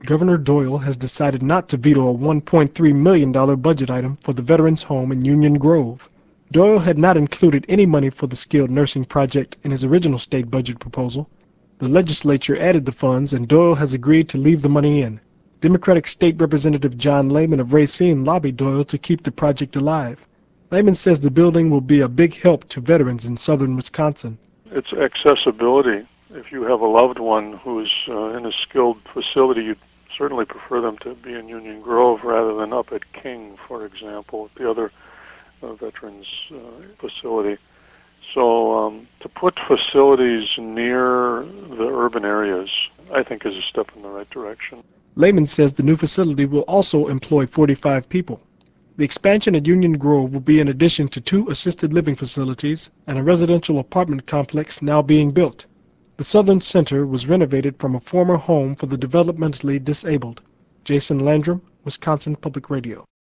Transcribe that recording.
Governor Doyle has decided not to veto a $1.3 million budget item for the Veterans Home in Union Grove. Doyle had not included any money for the skilled nursing project in his original state budget proposal. The legislature added the funds, and Doyle has agreed to leave the money in. Democratic State Representative John Lehman of Racine lobbied Doyle to keep the project alive. Lehman says the building will be a big help to veterans in southern Wisconsin. It's accessibility. If you have a loved one who's in a skilled facility, you'd certainly prefer them to be in Union Grove rather than up at King, for example, at the other veterans facility. So to put facilities near the urban areas, I think, is a step in the right direction. Lehman says the new facility will also employ 45 people. The expansion at Union Grove will be in addition to 2 assisted living facilities and a residential apartment complex now being built. The Southern Center was renovated from a former home for the developmentally disabled. Jason Landrum, Wisconsin Public Radio.